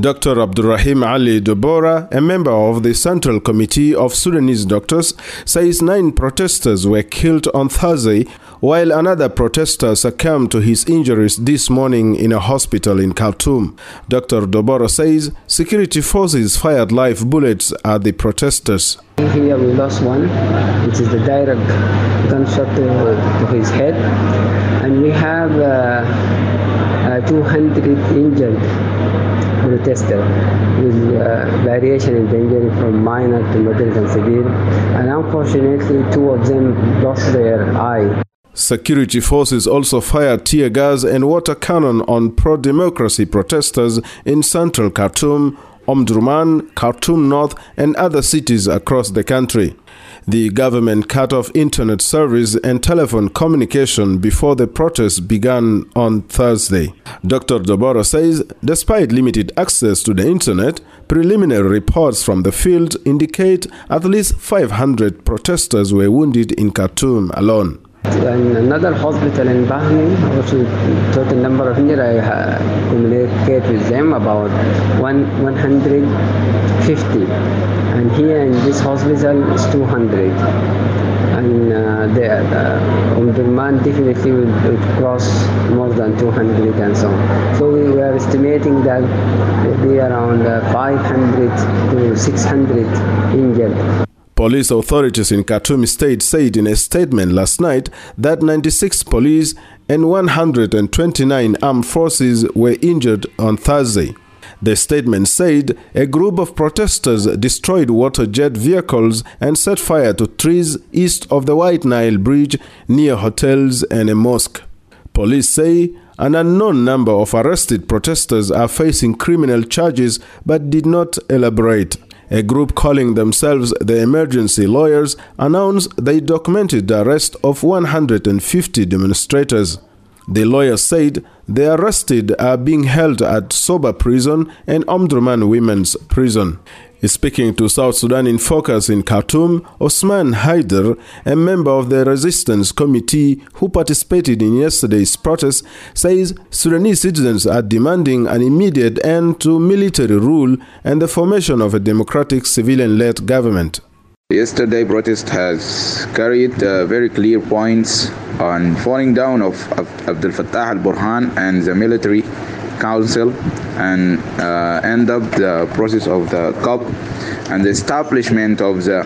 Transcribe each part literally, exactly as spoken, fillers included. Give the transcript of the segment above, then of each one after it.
Doctor Abdurrahim Ali Dobora, a member of the Central Committee of Sudanese Doctors, says nine protesters were killed on Thursday, while another protester succumbed to his injuries this morning in a hospital in Khartoum. Doctor Dobora says security forces fired live bullets at the protesters. Here we lost one, which is the direct gunshot to, to his head, and we have uh, uh, two hundred injured protesters with uh, variation in danger from minor to moderate and severe, and unfortunately two of them lost their eye. Security forces also fired tear gas and water cannon on pro-democracy protesters in central Khartoum, Omdurman, Khartoum North, and other cities across the country. The government cut off internet service and telephone communication before the protests began on Thursday. Doctor Dobora says despite limited access to the internet, preliminary reports from the field indicate at least five hundred protesters were wounded in Khartoum alone. And another hospital in Bahni, also total number of injured, I uh, communicate with them about one, one hundred fifty. And here in this hospital is two hundred. And uh, the uh, Omdurman definitely will, will cross more than two hundred and so on. So we are estimating that there will be around uh, five hundred to six hundred injured. Police authorities in Khartoum State said in a statement last night that ninety-six police and one hundred twenty-nine armed forces were injured on Thursday. The statement said a group of protesters destroyed water jet vehicles and set fire to trees east of the White Nile Bridge near hotels and a mosque. Police say an unknown number of arrested protesters are facing criminal charges but did not elaborate. A group calling themselves the Emergency Lawyers announced they documented the arrest of one hundred fifty demonstrators. The lawyers said the arrested are being held at Soba Prison and Omdurman Women's Prison. Speaking to South Sudan in Focus in Khartoum, Osman Haider, a member of the Resistance Committee who participated in yesterday's protest, says Sudanese citizens are demanding an immediate end to military rule and the formation of a democratic civilian-led government. Yesterday, protest has carried uh, very clear points on falling down of, of Abdel Fattah al-Burhan and the military council, and uh, end up the process of the C O P and the establishment of the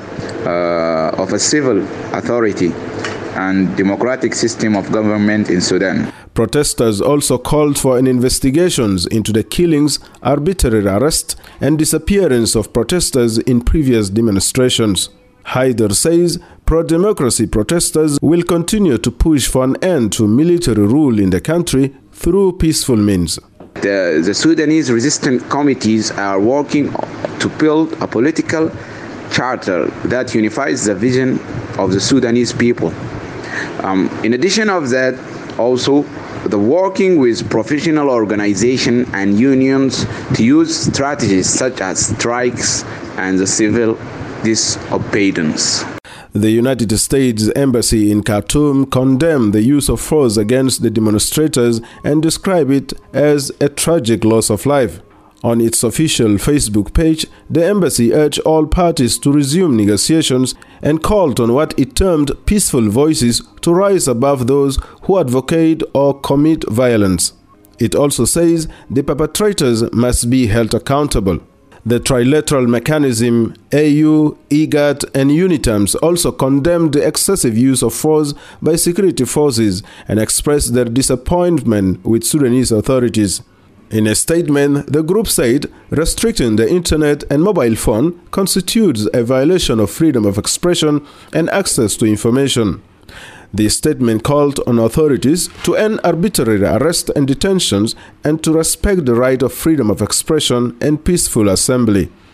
uh, of a civil authority and democratic system of government in Sudan. Protesters also called for an investigation into the killings, arbitrary arrest, and disappearance of protesters in previous demonstrations. Haider says pro-democracy protesters will continue to push for an end to military rule in the country through peaceful means. The, the Sudanese resistance committees are working to build a political charter that unifies the vision of the Sudanese people. Um, in addition of that, also the working with professional organizations and unions to use strategies such as strikes and the civil disobedience. The United States Embassy in Khartoum condemned the use of force against the demonstrators and described it as a tragic loss of life. On its official Facebook page, the embassy urged all parties to resume negotiations and called on what it termed peaceful voices to rise above those who advocate or commit violence. It also says the perpetrators must be held accountable. The trilateral mechanism, A U, IGAD, and UNITAMS also condemned the excessive use of force by security forces and expressed their disappointment with Sudanese authorities. In a statement, the group said restricting the internet and mobile phone constitutes a violation of freedom of expression and access to information. The statement called on authorities to end arbitrary arrests and detentions and to respect the right of freedom of expression and peaceful assembly.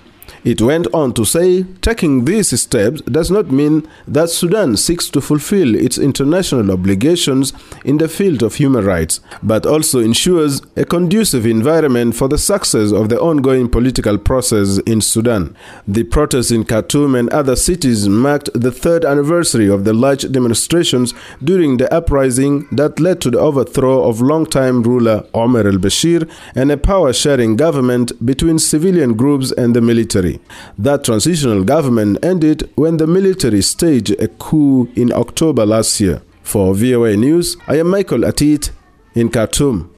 It went on to say, taking these steps does not mean that Sudan seeks to fulfill its international obligations in the field of human rights, but also ensures a conducive environment for the success of the ongoing political process in Sudan. The protests in Khartoum and other cities marked the third anniversary of the large demonstrations during the uprising that led to the overthrow of longtime ruler Omar al-Bashir and a power-sharing government between civilian groups and the military. That transitional government ended when the military staged a coup in October last year. For V O A News, I am Michael Atit in Khartoum.